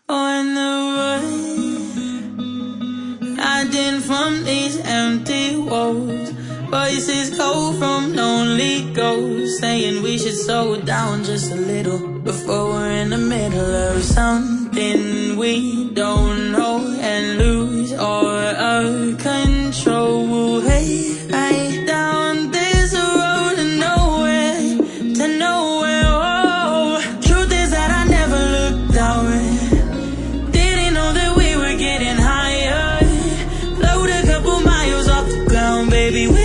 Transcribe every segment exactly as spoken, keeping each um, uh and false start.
on the run, hiding from these empty walls. Voices cold from lonely ghosts, saying we should slow down just a little before we're in the middle of something we don't know and lose all our control. Hey, right down this road to nowhere, to nowhere. Oh, truth is that I never looked down. Didn't know that we were getting higher. Float a couple miles off the ground, baby. We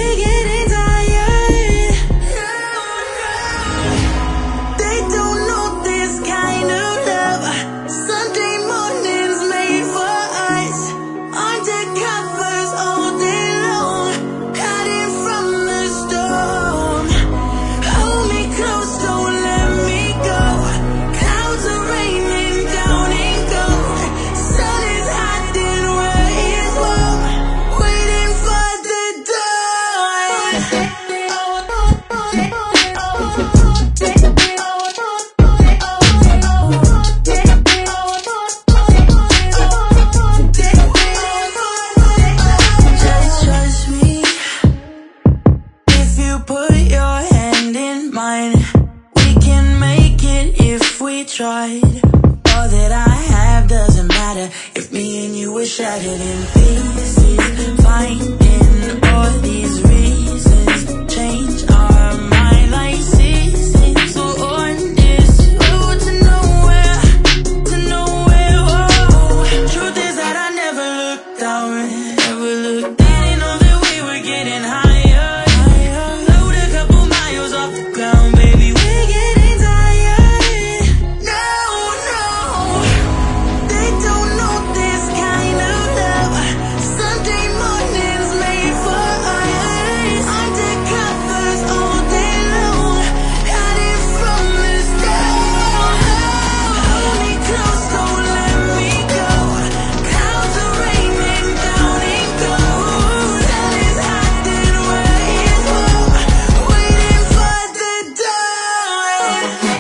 tried. All that I have doesn't matter if me and you were shattered in pieces. Finding all these reasons change our mind like seasons. So on this road to nowhere, to nowhere. Oh, truth is that I never looked down, never looked. Didn't know that we were getting higher. Load a couple miles off the ground, baby. We're getting tired. Yeah.